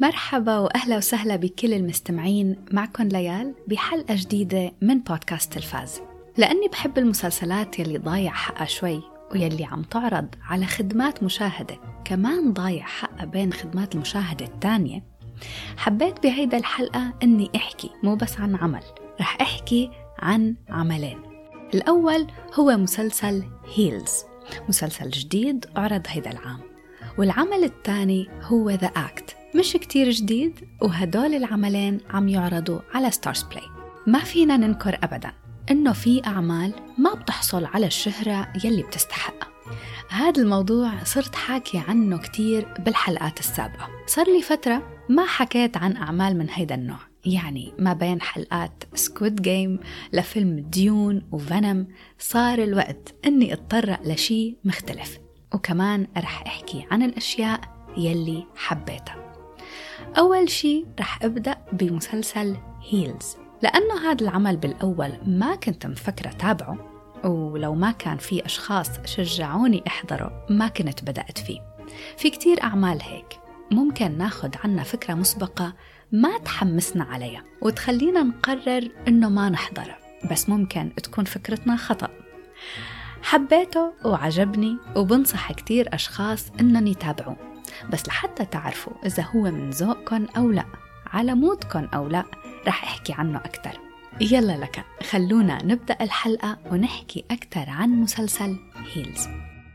مرحبا وأهلا وسهلا بكل المستمعين. معكم ليال بحلقة جديدة من بودكاست تلفاز. لأني بحب المسلسلات يلي ضايع حقها شوي ويلي عم تعرض على خدمات مشاهدة كمان ضايع حقها بين خدمات المشاهدة التانية، حبيت بهيدا الحلقة أني أحكي مو بس عن عمل، رح أحكي عن عملين. الأول هو مسلسل هيلز، مسلسل جديد عرض هيدا العام، والعمل الثاني هو The Act، مش كتير جديد، وهدول العملين عم يعرضوا على ستارز بلاي. ما فينا ننكر أبداً إنه في أعمال ما بتحصل على الشهرة يلي بتستحقها. هذا الموضوع صرت حاكي عنه كتير بالحلقات السابقة. صار لي فترة ما حكيت عن أعمال من هيدا النوع، يعني ما بين حلقات سكويد جيم لفيلم ديون وفنم صار الوقت إني أتطرق لشي مختلف، وكمان رح أحكي عن الأشياء يلي حبيتها. أول شي رح أبدأ بمسلسل هيلز، لأنه هذا العمل بالأول ما كنت مفكرة تابعه، ولو ما كان في أشخاص شجعوني أحضره ما كنت بدأت فيه. في كتير أعمال هيك ممكن ناخد عنها فكرة مسبقة ما تحمسنا عليها وتخلينا نقرر إنه ما نحضره، بس ممكن تكون فكرتنا خطأ. حبيته وعجبني وبنصح كتير أشخاص إنهم يتابعوه، بس لحتى تعرفوا إذا هو من ذوقكن أو لا، على مودكن أو لا، رح أحكي عنه أكتر. يلا لك خلونا نبدأ الحلقة ونحكي أكتر عن مسلسل هيلز.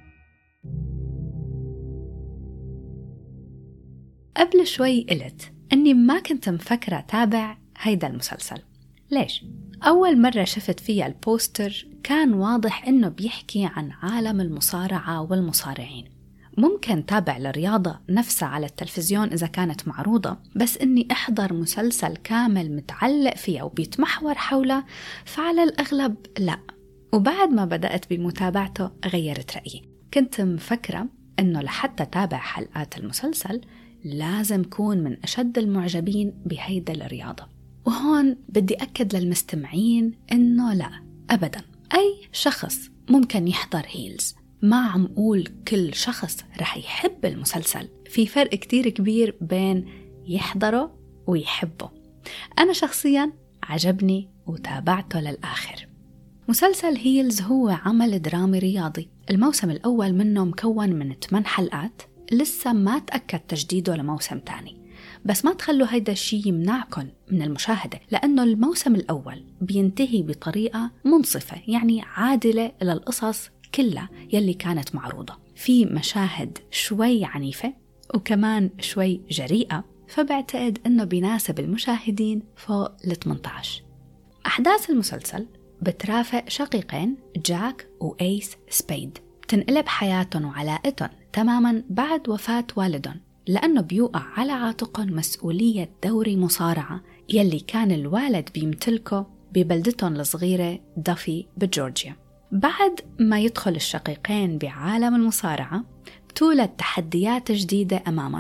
قبل شوي قلت أني ما كنت مفكرة تابع هيدا المسلسل. ليش؟ أول مرة شفت فيها البوستر كان واضح أنه بيحكي عن عالم المصارعة والمصارعين. ممكن تابع الرياضة نفسها على التلفزيون إذا كانت معروضة، بس إني أحضر مسلسل كامل متعلق فيها وبيتمحور حولها فعلى الأغلب لا. وبعد ما بدأت بمتابعته غيرت رأيي. كنت مفكرة إنه لحتى تابع حلقات المسلسل لازم كون من أشد المعجبين بهيدا الرياضة، وهون بدي أكد للمستمعين إنه لا أبداً، أي شخص ممكن يحضر هيلز. ما عم أقول كل شخص رح يحب المسلسل، في فرق كتير كبير بين يحضره ويحبه. أنا شخصياً عجبني وتابعته للآخر. مسلسل هيلز هو عمل درامي رياضي، الموسم الأول منه مكون من 8 حلقات، لسه ما تأكد تجديده لموسم تاني، بس ما تخلوا هيدا الشيء يمنعكم من المشاهدة، لأنه الموسم الأول بينتهي بطريقة منصفة، يعني عادلة للقصص كلها يلي كانت معروضة. في مشاهد شوي عنيفة وكمان شوي جريئة، فبعتقد أنه بيناسب المشاهدين فوق ال18. أحداث المسلسل بترافق شقيقين جاك وأيس سبيد، بتنقلب حياتهم وعلاقتهم تماما بعد وفاة والدهم، لأنه بيوقع على عاتقهم مسؤولية دوري مصارعة يلي كان الوالد بيمتلكه ببلدتهم الصغيرة دافي بجورجيا. بعد ما يدخل الشقيقين بعالم المصارعة بتولد تحديات جديدة أمامهم.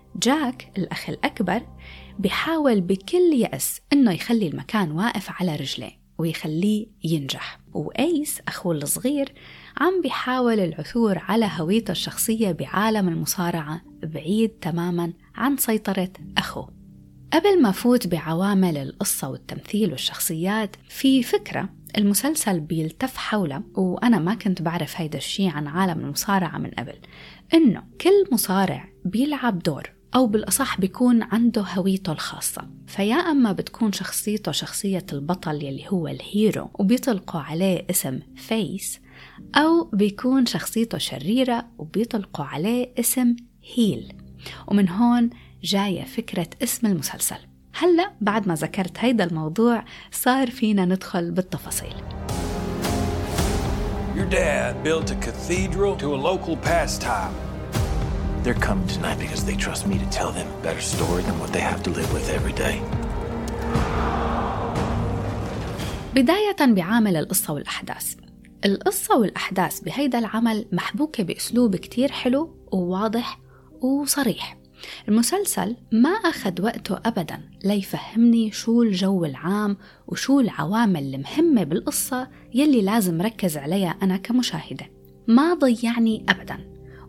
جاك الأخ الأكبر بيحاول بكل يأس إنه يخلي المكان واقف على رجليه ويخليه ينجح، وأيس أخوه الصغير عم بيحاول العثور على هويته الشخصية بعالم المصارعة بعيد تماماً عن سيطرة أخوه. قبل ما فوت بعوامل القصة والتمثيل والشخصيات، في فكرة المسلسل بيلتف حوله، وأنا ما كنت بعرف هيدا الشيء عن عالم المصارعة من قبل، إنه كل مصارع بيلعب دور، أو بالأصح بيكون عنده هويته الخاصة. فيا أما بتكون شخصيته شخصية البطل يلي هو الهيرو وبيطلقوا عليه اسم فيس، أو بيكون شخصيته شريرة وبيطلقوا عليه اسم هيل. ومن هون جاية فكرة اسم المسلسل. هلأ بعد ما ذكرت هيدا الموضوع صار فينا ندخل بالتفاصيل. Your dad built a cathedral to a local pastime. They're coming tonight because they trust me to tell them a better story than what they have to live with every day. بداية بعامل القصة والأحداث. القصة والأحداث بهيدا العمل محبوكة بأسلوب كتير حلو وواضح وصريح. المسلسل ما أخذ وقته أبداً ليفهمني شو الجو العام وشو العوامل المهمة بالقصة يلي لازم ركز عليها أنا كمشاهدة. ما ضيعني أبداً،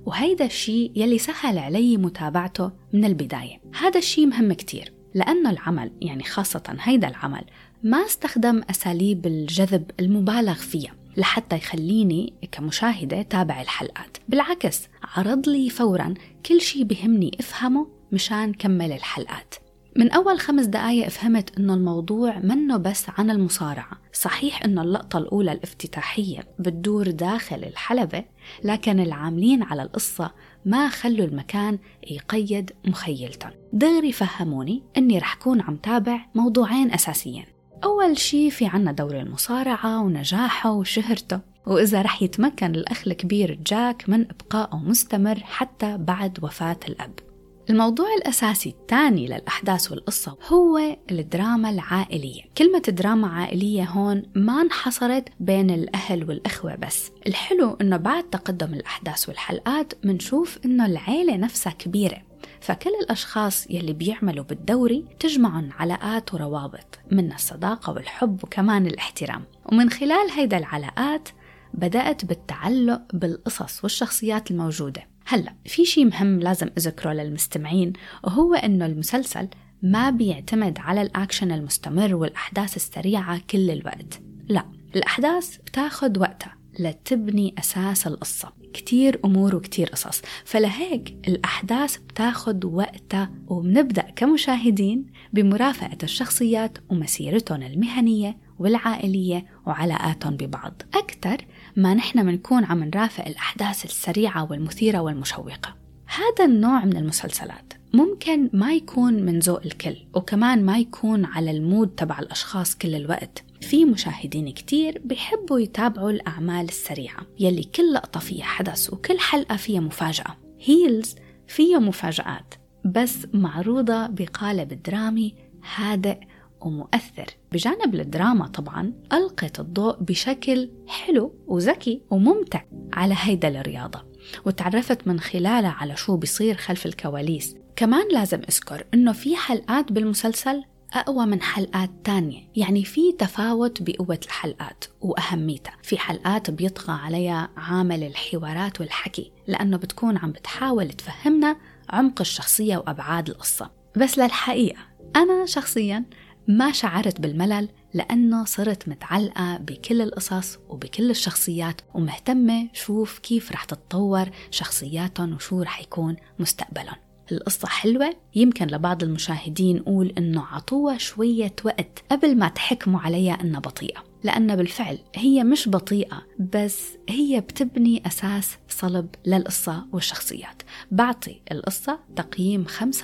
وهيدا الشيء يلي سهل علي متابعته من البداية. هذا الشيء مهم كتير لأنه العمل، يعني خاصة هيدا العمل، ما استخدم أساليب الجذب المبالغ فيها لحتى يخليني كمشاهدة تابع الحلقات. بالعكس، عرض لي فوراً كل شيء بهمني أفهمه مشان كمل الحلقات. من أول 5 دقايق فهمت إنه الموضوع منه بس عن المصارعة. صحيح إنه اللقطة الأولى الافتتاحية بتدور داخل الحلبة، لكن العاملين على القصة ما خلوا المكان يقيد مخيلتهم. دغري فهموني إني رح كون عم تابع موضوعين أساسيين. أول شي في عنا دور المصارعة ونجاحه وشهرته، وإذا رح يتمكن الأخ الكبير جاك من إبقائه مستمر حتى بعد وفاة الأب. الموضوع الأساسي الثاني للأحداث والقصة هو الدراما العائلية. كلمة دراما عائلية هون ما انحصرت بين الأهل والإخوة بس. الحلو إنه بعد تقدم الأحداث والحلقات منشوف إنه العائلة نفسها كبيرة، فكل الأشخاص يلي بيعملوا بالدوري تجمعهم علاقات وروابط من الصداقة والحب وكمان الاحترام. ومن خلال هيدا العلاقات بدأت بالتعلق بالقصص والشخصيات الموجودة. هلأ في شيء مهم لازم أذكره للمستمعين، وهو إنه المسلسل ما بيعتمد على الأكشن المستمر والأحداث السريعة كل الوقت. لا، الأحداث بتاخد وقتها لتبني أساس القصة، كتير أمور وكتير قصص، فلهيك الأحداث بتاخد وقتها، وبنبدأ كمشاهدين بمرافقة الشخصيات ومسيرتهم المهنية والعائلية وعلاقاتهم ببعض أكتر ما نحن منكون عم نرافق الأحداث السريعة والمثيرة والمشوقة. هذا النوع من المسلسلات ممكن ما يكون من ذوق الكل، وكمان ما يكون على المود تبع الأشخاص كل الوقت. في مشاهدين كتير بيحبوا يتابعوا الأعمال السريعة يلي كل لقطة فيها حدث وكل حلقة فيها مفاجأة. هيلز فيها مفاجآت بس معروضة بقالب درامي هادئ ومؤثر. بجانب الدراما طبعاً ألقت الضوء بشكل حلو وذكي وممتع على هيدا الرياضة، وتعرفت من خلالها على شو بيصير خلف الكواليس. كمان لازم أذكر إنه في حلقات بالمسلسل أقوى من حلقات تانية، يعني في تفاوت بقوة الحلقات وأهميتها. في حلقات بيطغى عليها عامل الحوارات والحكي لأنه بتكون عم بتحاول تفهمنا عمق الشخصية وأبعاد القصة. بس للحقيقة أنا شخصياً ما شعرت بالملل، لأنه صرت متعلقة بكل القصص وبكل الشخصيات ومهتمة شوف كيف رح تتطور شخصياتهم وشو رح يكون مستقبلهم. القصة حلوة، يمكن لبعض المشاهدين نقول إنه عطوها شوية وقت قبل ما تحكموا عليها إنها بطيئة، لأن بالفعل هي مش بطيئة، بس هي بتبني أساس صلب للقصة والشخصيات. بعطي القصة تقييم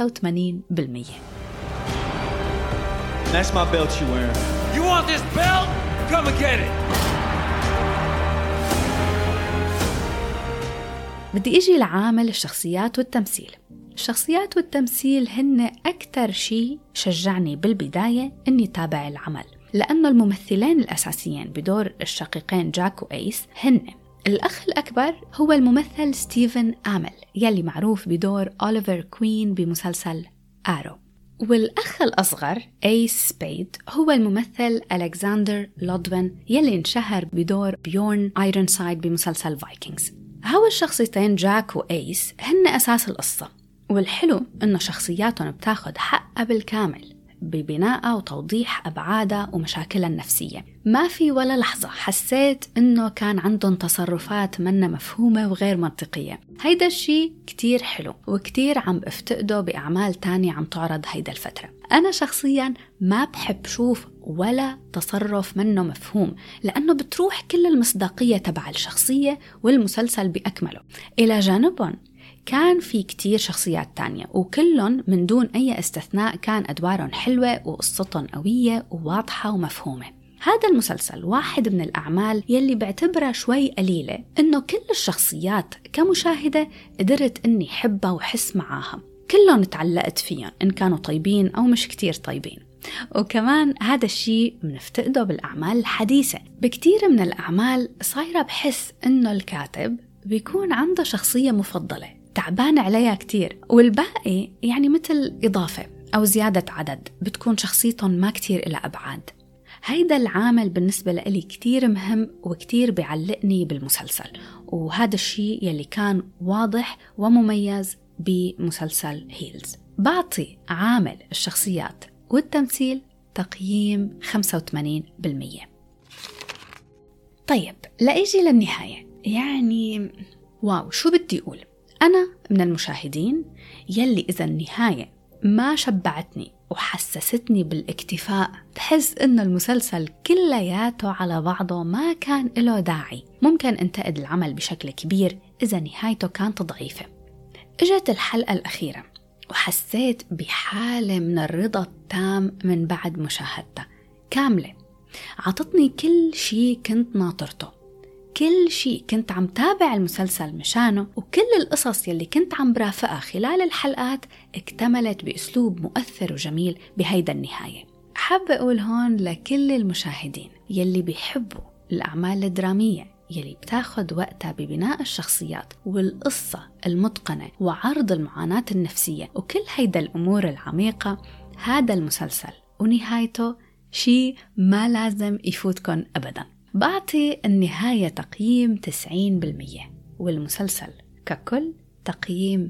85%. That's my belt you're wearing. You want this belt? Come and get it. بدي اجي لعامل الشخصيات والتمثيل. الشخصيات والتمثيل هن أكتر شيء شجعني بالبداية إني تابع العمل، لأنه الممثلين الأساسيين بدور الشقيقين جاك وأيس هن الأخ الأكبر هو الممثل ستيفن آمل يلي معروف بدور أوليفر كوين بمسلسل آرو، والأخ الأصغر أيس سبيد هو الممثل ألكسندر لودوين يلي انشهر بدور بيورن ايرونسايد بمسلسل فايكنجز. هوا الشخصيتين جاك وأيس هن أساس القصة، والحلو إنه شخصياتهم بتاخد حقها بالكامل ببنائها وتوضيح أبعادها ومشاكلها النفسية. ما في ولا لحظة حسيت إنه كان عندهم تصرفات منا مفهومة وغير منطقية. هيدا الشيء كتير حلو وكتير عم بفتقده بأعمال تانية عم تعرض هيدا الفترة. أنا شخصياً ما بحب شوف ولا تصرف منه مفهوم، لأنه بتروح كل المصداقية تبع الشخصية والمسلسل بأكمله. إلى جانبهم كان في كتير شخصيات تانية وكلهم من دون أي استثناء كان أدوارهم حلوة وقصتهم قوية وواضحة ومفهومة. هذا المسلسل واحد من الأعمال يلي بعتبرها شوي قليلة إنه كل الشخصيات كمشاهدة قدرت إني حبها وحس معاها، كلهم تعلقت فيهم إن كانوا طيبين أو مش كتير طيبين. وكمان هذا الشيء بنفتقده بالأعمال الحديثة. بكتير من الأعمال صايرة بحس إنه الكاتب بيكون عنده شخصية مفضلة تعبان عليها كتير، والباقي يعني مثل إضافة أو زيادة عدد بتكون شخصيتهم ما كتير إلى أبعاد. هيدا العامل بالنسبة لي كتير مهم وكتير بيعلقني بالمسلسل، وهذا الشيء يلي كان واضح ومميز بمسلسل هيلز. بعطي عامل الشخصيات والتمثيل تقييم 85%. طيب لأيجي للنهاية، يعني واو شو بدي أقول؟ أنا من المشاهدين يلي إذا النهاية ما شبعتني وحسستني بالاكتفاء، بحس إنه المسلسل كلياته على بعضه ما كان له داعي. ممكن انتقد العمل بشكل كبير إذا نهايته كانت ضعيفة. اجت الحلقة الأخيرة وحسيت بحالة من الرضا التام من بعد مشاهدتها كاملة. عطتني كل شيء كنت ناطرته، كل شيء كنت عم تابع المسلسل مشانه، وكل القصص يلي كنت عم برافقها خلال الحلقات اكتملت بأسلوب مؤثر وجميل بهيدا النهاية. حابة أقول هون لكل المشاهدين يلي بيحبوا الأعمال الدرامية يلي بتاخد وقتها ببناء الشخصيات والقصة المتقنة وعرض المعاناة النفسية وكل هيدا الأمور العميقة، هذا المسلسل ونهايته شيء ما لازم يفوتكن أبدا. بعطي النهاية تقييم 90% والمسلسل ككل تقييم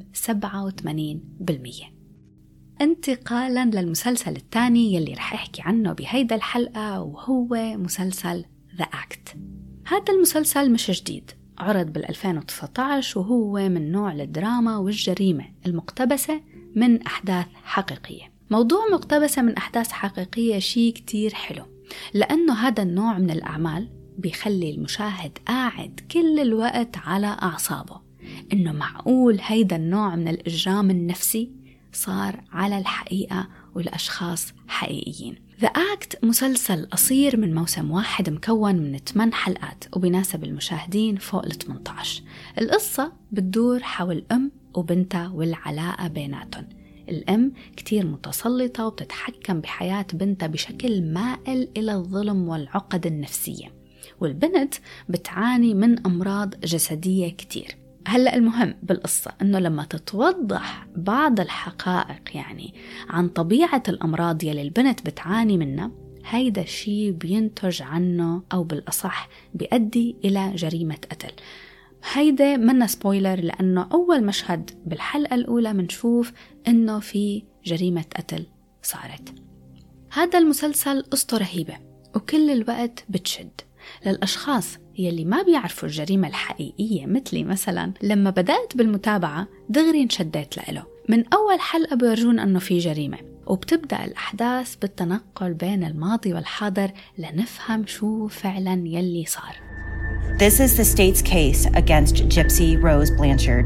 87%. انتقالا للمسلسل الثاني يلي رح أحكي عنه بهيدا الحلقة، وهو مسلسل The Act. هذا المسلسل مش جديد، عرض بال2019 وهو من نوع الدراما والجريمة المقتبسة من أحداث حقيقية. موضوع مقتبسة من أحداث حقيقية شيء كتير حلو، لأنه هذا النوع من الأعمال بيخلي المشاهد قاعد كل الوقت على أعصابه، إنه معقول هيدا النوع من الإجرام النفسي صار على الحقيقة والأشخاص حقيقيين. The Act مسلسل قصير من موسم واحد مكون من 8 حلقات وبيناسب المشاهدين فوق 18. القصة بتدور حول أم وبنتها والعلاقة بيناتهم. الأم كتير متسلطة وبتتحكم بحياة بنتها بشكل مائل إلى الظلم والعقد النفسية، والبنت بتعاني من أمراض جسدية كتير. هلأ المهم بالقصة أنه لما تتوضح بعض الحقائق يعني عن طبيعة الأمراض يلي البنت بتعاني منها، هيدا الشيء بينتج عنه أو بالأصح بيؤدي إلى جريمة قتل. هيدا منا سبويلر، لأنه أول مشهد بالحلقة الأولى منشوف أنه في جريمة قتل صارت. هذا المسلسل قصته رهيبة وكل الوقت بتشد للأشخاص يلي ما بيعرفوا الجريمة الحقيقية مثلي مثلا. لما بدأت بالمتابعة دغري انشديت له. من أول حلقة بيورجون أنه في جريمة، وبتبدأ الأحداث بالتنقل بين الماضي والحاضر لنفهم شو فعلا يلي صار. This is the state's case against Gypsy Rose Blanchard.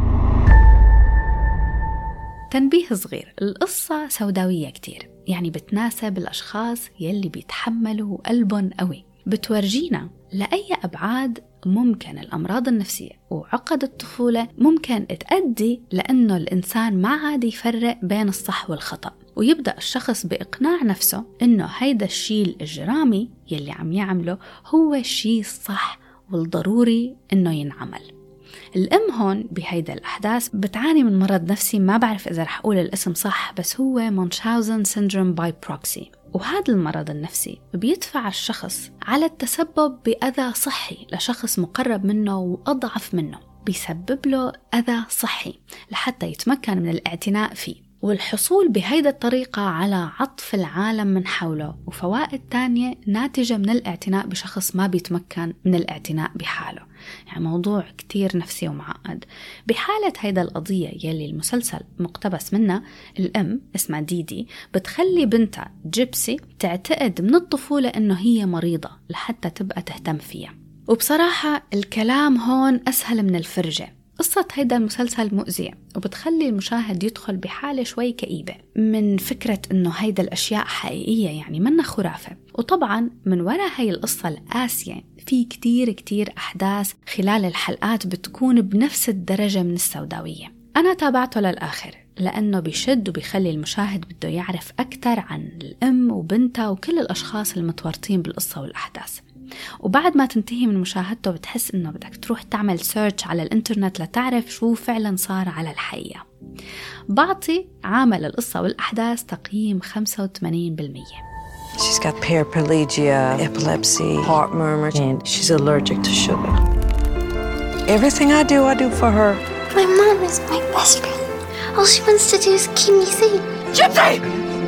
تنبيه صغير، القصة سوداوية كتير، يعني بتناسب الأشخاص يلي بيتحملوا قلبهم قوي. بتورجينا لأي أبعاد ممكن الأمراض النفسية وعقد الطفولة ممكن تؤدي لأنه الإنسان ما عاد يفرق بين الصح والخطأ، ويبدأ الشخص بإقناع نفسه إنه هيدا الشيء الإجرامي يلي عم يعمله هو الشيء الصح والضروري إنه ينعمل. الأم هون بهيدا الأحداث بتعاني من مرض نفسي، ما بعرف إذا رح أقول الاسم صح، بس هو مونشاوزن سيندروم باي بروكسي. وهذا المرض النفسي بيدفع الشخص على التسبب بأذى صحي لشخص مقرب منه وأضعف منه، بيسبب له أذى صحي لحتى يتمكن من الاعتناء فيه، والحصول بهيدا الطريقة على عطف العالم من حوله وفوائد تانية ناتجة من الاعتناء بشخص ما بيتمكن من الاعتناء بحاله. يعني موضوع كتير نفسي ومعقد. بحالة هيدا القضية يلي المسلسل مقتبس منها، الأم اسمها ديدي بتخلي بنتها جيبسي تعتقد من الطفولة إنه هي مريضة لحتى تبقى تهتم فيها. وبصراحة الكلام هون أسهل من الفرجة. قصة هيدا المسلسل مؤذية وبتخلي المشاهد يدخل بحالة شوي كئيبة من فكرة إنه هيدا الأشياء حقيقية، يعني منا خرافة. وطبعا من وراء هاي القصة القاسية في كتير أحداث خلال الحلقات بتكون بنفس الدرجة من السوداوية. أنا تابعته للآخر لأنه بيشد وبيخلي المشاهد بده يعرف أكتر عن الأم وبنتها وكل الأشخاص المتورطين بالقصة والأحداث. وبعد ما تنتهي من مشاهدته بتحس إنه بدك تروح تعمل سيرش على الإنترنت لتعرف شو فعلا صار على الحقيقة. بعطي عامل القصة والأحداث تقييم 85%. She's got paraplegia, epilepsy, heart murmur, and she's allergic to sugar. Everything I do for her. My mom is my best friend. All she wants to do is keep me safe. Gypsy!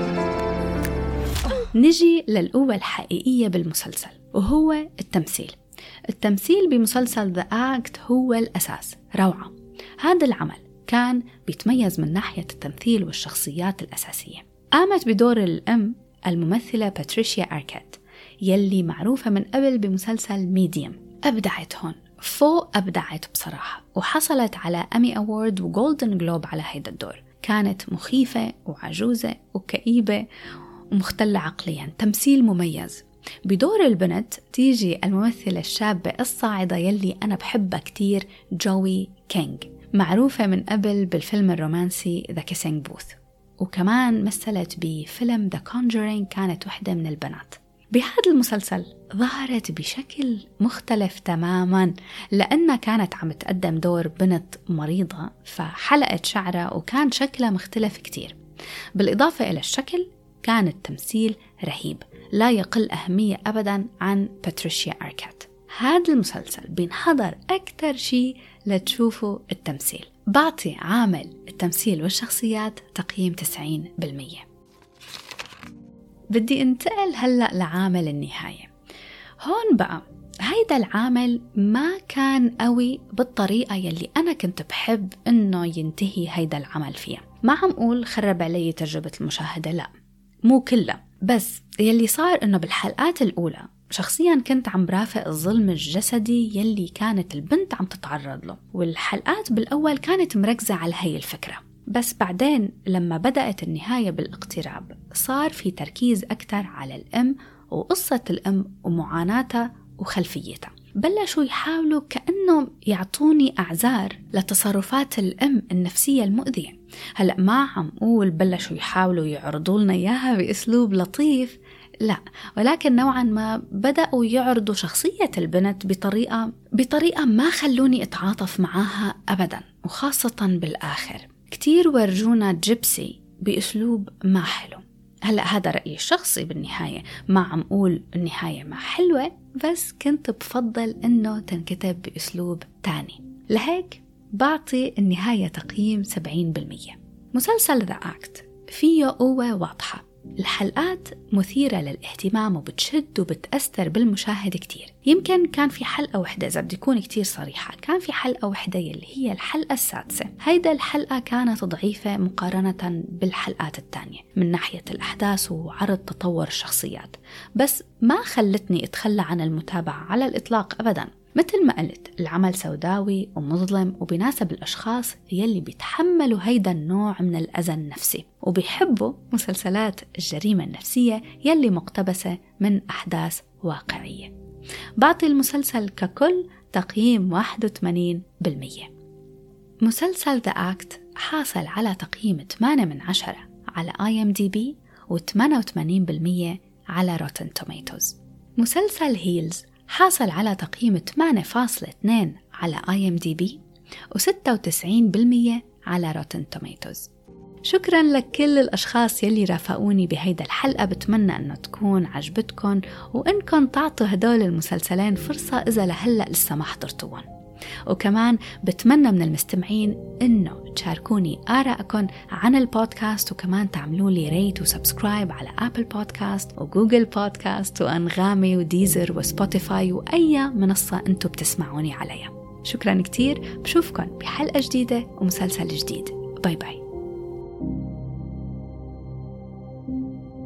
نجي للقوة الحقيقية بالمسلسل، وهو التمثيل. التمثيل بمسلسل The Act هو الأساس، روعة. هذا العمل كان بيتميز من ناحية التمثيل والشخصيات الأساسية. قامت بدور الأم الممثلة باتريشيا أركيت، يلي معروفة من قبل بمسلسل ميديوم. أبدعت هون فوق أبدعت بصراحة، وحصلت على أمي أوورد وجولدن جلوب على هيدا الدور. كانت مخيفة وعجوزة وكئيبة ومختلة عقليا، تمثيل مميز. بدور البنت تيجي الممثلة الشابة الصاعدة يلي أنا بحبها كتير، جوي كينغ، معروفة من قبل بالفيلم الرومانسي The Kissing Booth، وكمان مثلت بفيلم The Conjuring، كانت واحدة من البنات. بهذا المسلسل ظهرت بشكل مختلف تماماً، لأنها كانت عم تقدم دور بنت مريضة، فحلقت شعرها وكان شكلها مختلف كتير. بالإضافة إلى الشكل كان التمثيل رهيب، لا يقل أهمية أبداً عن باتريشيا أركيت. هذا المسلسل بينحضر أكتر شيء لتشوفوا التمثيل. بعطي عامل التمثيل والشخصيات تقييم 90%. بدي انتقل هلأ لعامل النهاية. هون بقى هيدا العامل ما كان قوي بالطريقة يلي أنا كنت بحب إنه ينتهي هيدا العمل فيها. ما عم أقول خرب علي تجربة المشاهدة، لا مو كلها، بس يلي صار إنه بالحلقات الأولى شخصياً كنت عم برافق الظلم الجسدي يلي كانت البنت عم تتعرض له، والحلقات بالأول كانت مركزة على هاي الفكرة. بس بعدين لما بدأت النهاية بالاقتراب صار في تركيز أكتر على الأم وقصة الأم ومعاناتها وخلفيتها. بلشوا يحاولوا كأنهم يعطوني أعذار لتصرفات الأم النفسية المؤذية. هلأ ما عم أقول بلشوا يحاولوا يعرضوا لنا إياها بأسلوب لطيف، لا، ولكن نوعا ما بدأوا يعرضوا شخصية البنت بطريقة ما خلوني أتعاطف معاها أبدا، وخاصة بالآخر كتير ورجونا جيبسي بأسلوب ما حلو. هلأ هذا رأيي الشخصي بالنهاية، ما عم أقول النهاية ما حلوة، بس كنت بفضل إنه تنكتب بأسلوب تاني. لهيك بعطي النهاية تقييم 70%. مسلسل The Act فيه قوة واضحة، الحلقات مثيرة للاهتمام وبتشد وبتأثر بالمشاهد كتير. يمكن كان في حلقة واحدة، إذا بدي أكون كتير صريحة، كان في حلقة واحدة يلي هي الحلقة السادسة. هيدا الحلقة كانت ضعيفة مقارنة بالحلقات التانية من ناحية الأحداث وعرض تطور الشخصيات، بس ما خلتني أتخلى عن المتابعة على الإطلاق أبداً. مثل ما قلت، العمل سوداوي ومظلم وبيناسب الأشخاص يلي بيتحملوا هيدا النوع من الأذى النفسي وبيحبوا مسلسلات الجريمة النفسية يلي مقتبسة من أحداث واقعية. بعطي المسلسل ككل تقييم 81%. مسلسل The Act حاصل على تقييم 8/10 على IMDb و88% على Rotten Tomatoes. مسلسل هيلز حاصل على تقييم 8.2 على IMDb و96% على Rotten Tomatoes. شكراً لكل الأشخاص يلي رافقوني بهيدا الحلقة، بتمنى أنه تكون عجبتكن وإنكم تعطوا هدول المسلسلين فرصة إذا لهلأ لسه ما حضرتوهم. وكمان بتمنى من المستمعين إنه تشاركوني آراءكم عن البودكاست، وكمان تعملوا لي ريت وسبسكرايب على آبل بودكاست وجوجل بودكاست وأنغامي وديزر وسبوتيفاي وأي منصة أنتوا بتسمعوني عليها. شكرا كتير، بشوفكن بحلقة جديدة ومسلسل جديد. باي باي.